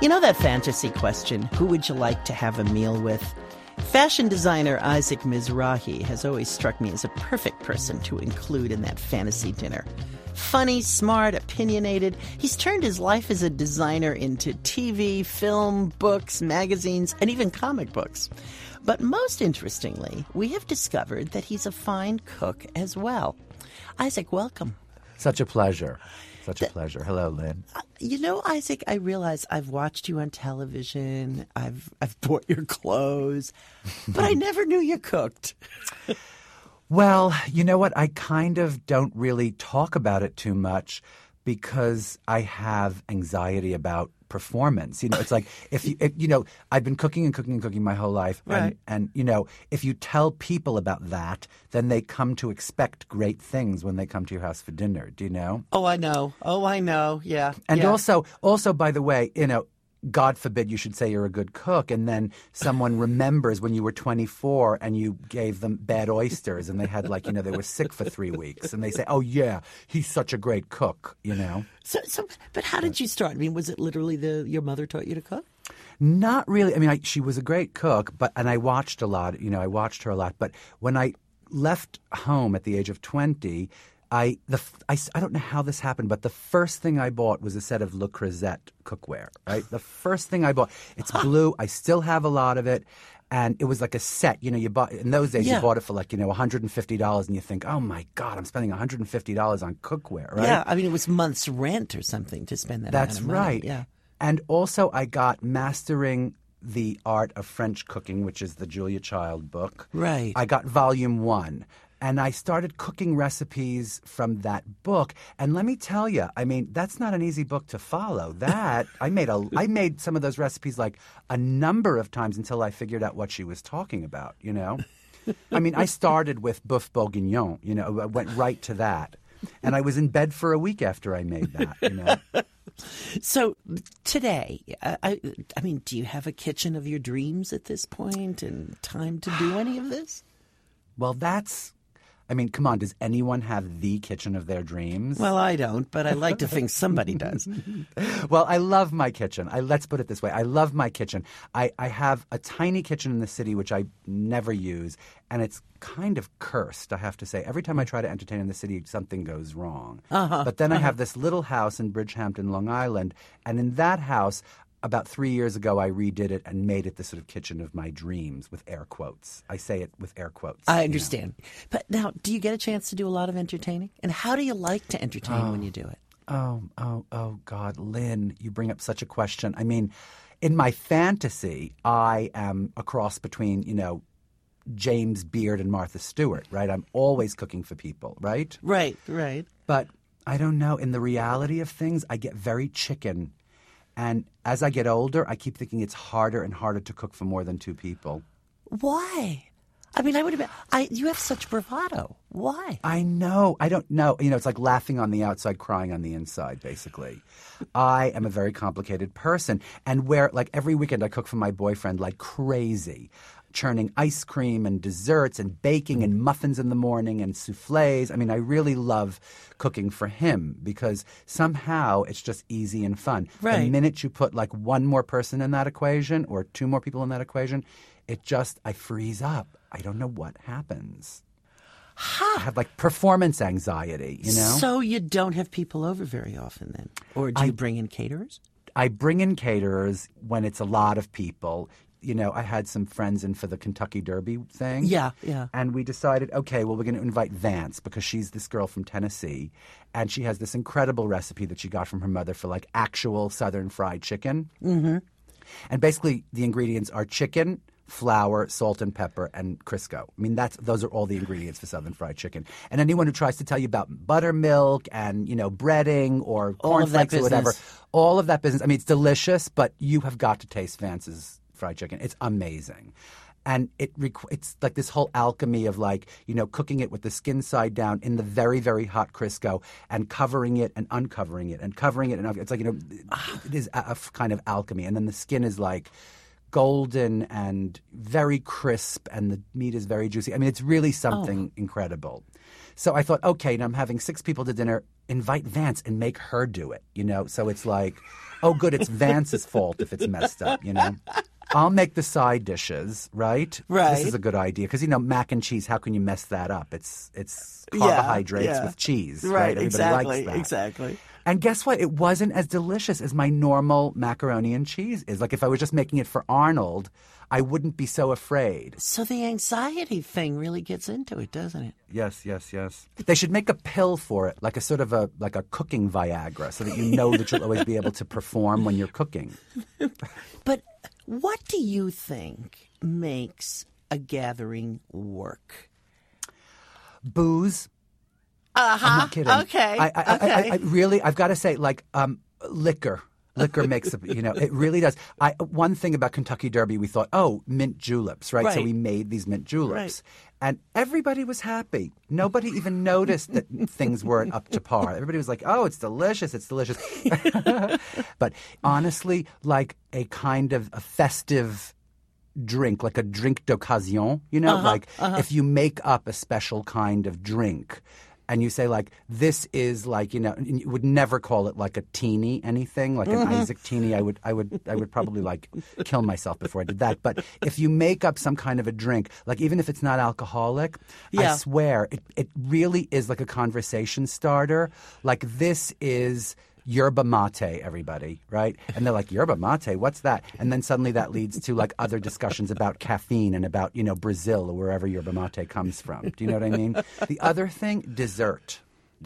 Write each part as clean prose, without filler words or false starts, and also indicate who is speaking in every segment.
Speaker 1: You know that fantasy question, who would you like to have a meal with? Fashion designer Isaac Mizrahi has always struck me as a perfect person to include in that fantasy dinner. Funny, smart, opinionated, he's turned his life as a designer into TV, film, books, magazines, and even comic books. But most interestingly, we have discovered that he's a fine cook as well. Isaac, welcome.
Speaker 2: Such a pleasure. Such a pleasure. Hello, Lynn.
Speaker 1: You know, Isaac, I realize I've watched you on television. I've bought your clothes, but I never knew you cooked.
Speaker 2: Well, you know what? I kind of don't really talk about it too much because I have anxiety about performance. You know, it's like if I've been cooking and cooking and cooking my whole life.
Speaker 1: Right.
Speaker 2: And if you tell people about that, then they come to expect great things when they come to your house for dinner. Do you know?
Speaker 1: Oh, I know. Yeah.
Speaker 2: And
Speaker 1: yeah.
Speaker 2: also, by the way, God forbid you should say you're a good cook, and then someone remembers when you were 24 and you gave them bad oysters and they had they were sick for 3 weeks, and they say, oh yeah, he's such a great cook,
Speaker 1: But how did you start? I mean, was it literally your mother taught you to cook?
Speaker 2: Not really. I mean, she was a great cook, and I watched a lot. I watched her a lot. But when I left home at the age of 20, I don't know how this happened, but the first thing I bought was a set of Le Creuset cookware, right? The first thing I bought. It's blue. I still have a lot of it. And it was like a set. You bought in those days. You bought it for $150, and you think, oh my God, I'm spending $150 on cookware, right?
Speaker 1: Yeah, I mean, it was month's rent or something to spend that amount of money.
Speaker 2: That's right.
Speaker 1: Yeah.
Speaker 2: And also, I got Mastering the Art of French Cooking, which is the Julia Child book.
Speaker 1: Right.
Speaker 2: I got volume 1. And I started cooking recipes from that book. And let me tell you, I mean, that's not an easy book to follow. I made some of those recipes like a number of times until I figured out what she was talking about, I mean, I started with boeuf bourguignon, I went right to that. And I was in bed for a week after I made that,
Speaker 1: So today, I mean, do you have a kitchen of your dreams at this point and time to do any of this?
Speaker 2: Well, come on, does anyone have the kitchen of their dreams?
Speaker 1: Well, I don't, but I like to think somebody does.
Speaker 2: Well, I love my kitchen. Let's put it this way. I love my kitchen. I have a tiny kitchen in the city, which I never use, and it's kind of cursed, I have to say. Every time I try to entertain in the city, something goes wrong. But then I have this little house in Bridgehampton, Long Island, and in that house, about 3 years ago, I redid it and made it the sort of kitchen of my dreams with air quotes. I say it with air quotes.
Speaker 1: I understand. But now, do you get a chance to do a lot of entertaining? And how do you like to entertain when you do it?
Speaker 2: Oh, God, Lynn, you bring up such a question. I mean, in my fantasy, I am a cross between, James Beard and Martha Stewart, right? I'm always cooking for people, right?
Speaker 1: Right.
Speaker 2: But I don't know. In the reality of things, I get very chicken. And as I get older, I keep thinking it's harder and harder to cook for more than 2 people.
Speaker 1: Why? I mean, you have such bravado. Why?
Speaker 2: I know. I don't know. It's like laughing on the outside, crying on the inside, basically. I am a very complicated person. And every weekend I cook for my boyfriend like crazy. Churning ice cream and desserts and baking and muffins in the morning and soufflés. I mean, I really love cooking for him because somehow it's just easy and fun.
Speaker 1: Right.
Speaker 2: The minute you put one more person in that equation or 2 more people in that equation, I freeze up. I don't know what happens. I have performance anxiety,
Speaker 1: So you don't have people over very often then? Or do you bring in caterers?
Speaker 2: I bring in caterers when it's a lot of people. I had some friends in for the Kentucky Derby thing.
Speaker 1: Yeah.
Speaker 2: And we decided, okay, well, we're going to invite Vance because she's this girl from Tennessee. And she has this incredible recipe that she got from her mother for actual Southern fried chicken. Mm-hmm. And basically the ingredients are chicken, flour, salt and pepper, and Crisco. I mean, those are all the ingredients for Southern fried chicken. And anyone who tries to tell you about buttermilk and, breading or cornflakes or whatever, all of that business. I mean, it's delicious, but you have got to taste Vance's fried chicken. It's amazing. And it's like this whole alchemy of cooking it with the skin side down in the very, very hot Crisco and covering it and uncovering it and covering it. And it's it is a kind of alchemy. And then the skin is golden and very crisp and the meat is very juicy. I mean, it's really something incredible. So I thought, okay, now I'm having 6 people to dinner. Invite Vance and make her do it, you know? So it's like, oh, good, it's Vance's fault if it's messed up, you know? I'll make the side dishes, right?
Speaker 1: Right.
Speaker 2: This is a good idea because, you know, mac and cheese, how can you mess that up? It's carbohydrates with cheese, right? Everybody likes that.
Speaker 1: Exactly.
Speaker 2: And guess what? It wasn't as delicious as my normal macaroni and cheese is. Like if I was just making it for Arnold, I wouldn't be so afraid.
Speaker 1: So the anxiety thing really gets into it, doesn't it?
Speaker 2: Yes. They should make a pill for it, like a sort of a cooking Viagra, so that you know that you'll always be able to perform when you're cooking.
Speaker 1: But what do you think makes a gathering work?
Speaker 2: Booze.
Speaker 1: Uh-huh.
Speaker 2: I'm not kidding.
Speaker 1: Okay.
Speaker 2: I really, I've got to say, like, liquor. Liquor makes it, you know, it really does. One thing about Kentucky Derby, we thought, oh, mint juleps, right? So we made these mint juleps.
Speaker 1: Right.
Speaker 2: And everybody was happy. Nobody even noticed that things weren't up to par. Everybody was like, oh, it's delicious, it's delicious. But honestly, like a kind of a festive drink, like a drink d'occasion, you know? If you make up a special kind of drink, and you say, like, this is like, you know, you would never call it like a teeny anything, like an Isaac teeny. I would probably like kill myself before I did that. But if you make up some kind of a drink, like even if it's not alcoholic, I swear it really is like a conversation starter. Like this is yerba mate, everybody, right? And they're like, yerba mate, what's that? And then suddenly that leads to like other discussions about caffeine and about, you know, Brazil or wherever yerba mate comes from. Do you know what I mean? The other thing, dessert.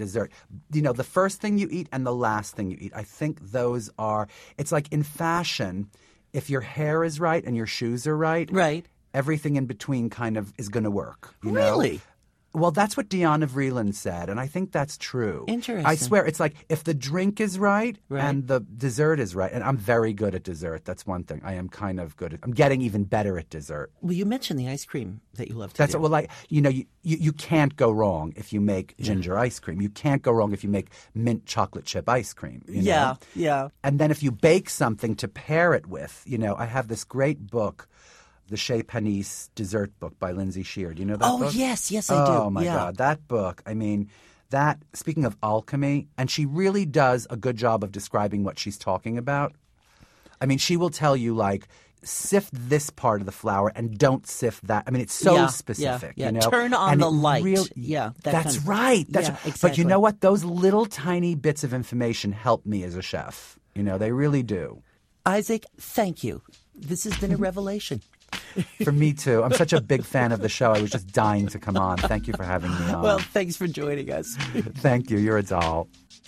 Speaker 2: You know, the first thing you eat and the last thing you eat. I think those are, it's like in fashion, if your hair is right and your shoes are right, everything in between kind of is going to work. You know?
Speaker 1: Really?
Speaker 2: Well, that's what Diana Vreeland said, and I think that's true.
Speaker 1: Interesting.
Speaker 2: I swear, it's like if the drink is right and the dessert is right, and I'm very good at dessert. That's one thing. I am kind of good at. I'm getting even better at dessert.
Speaker 1: Well, you mentioned the ice cream that you love to do.
Speaker 2: Well, like you know, you can't go wrong if you make ginger ice cream. You can't go wrong if you make mint chocolate chip ice cream. You know?
Speaker 1: Yeah.
Speaker 2: And then if you bake something to pair it with, you know, I have this great book. The Chez Panisse dessert book by Lindsay Shear. Do you know that book?
Speaker 1: Oh, yes, I do.
Speaker 2: Oh, my God. That book, I mean, speaking of alchemy, and she really does a good job of describing what she's talking about. I mean, she will tell you, like, sift this part of the flour and don't sift that. I mean, it's so specific, you know?
Speaker 1: Turn on the light.
Speaker 2: That's right.
Speaker 1: Exactly.
Speaker 2: But you know what? Those little tiny bits of information help me as a chef. You know, they really do.
Speaker 1: Isaac, thank you. This has been a revelation.
Speaker 2: For me, too. I'm such a big fan of the show. I was just dying to come on. Thank you for having me on.
Speaker 1: Well, thanks for joining us.
Speaker 2: Thank you. You're a doll.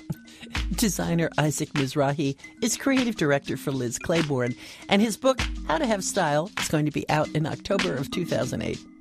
Speaker 1: Designer Isaac Mizrahi is creative director for Liz Claiborne, and his book, How to Have Style, is going to be out in October of 2008.